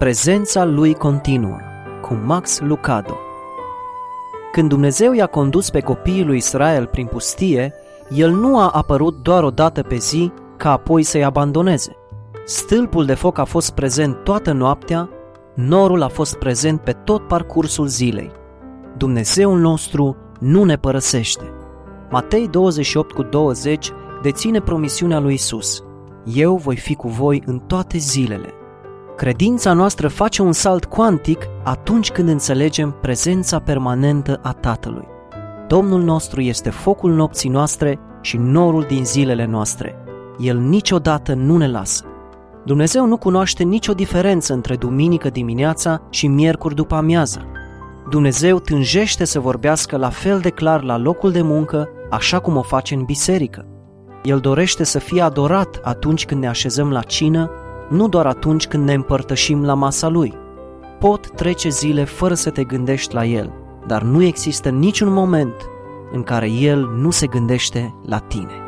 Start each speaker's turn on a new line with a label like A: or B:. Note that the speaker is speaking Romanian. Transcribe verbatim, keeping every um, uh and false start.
A: Prezența lui continuă, cu Max Lucado. Când Dumnezeu i-a condus pe copiii lui Israel prin pustie, El nu a apărut doar o dată pe zi, ca apoi să-i abandoneze. Stâlpul de foc a fost prezent toată noaptea, norul a fost prezent pe tot parcursul zilei. Dumnezeul nostru nu ne părăsește. Matei douăzeci și opt cu douăzeci deține promisiunea lui Isus: Eu voi fi cu voi în toate zilele. Credința noastră face un salt cuantic atunci când înțelegem prezența permanentă a Tatălui. Domnul nostru este focul nopții noastre și norul din zilele noastre. El niciodată nu ne lasă. Dumnezeu nu cunoaște nicio diferență între duminică dimineața și miercuri după amiaza. Dumnezeu tânjește să vorbească la fel de clar la locul de muncă, așa cum o face în biserică. El dorește să fie adorat atunci când ne așezăm la cină, nu doar atunci când ne împărtășim la masa Lui. Pot trece zile fără să te gândești la El, dar nu există niciun moment în care El nu se gândește la tine.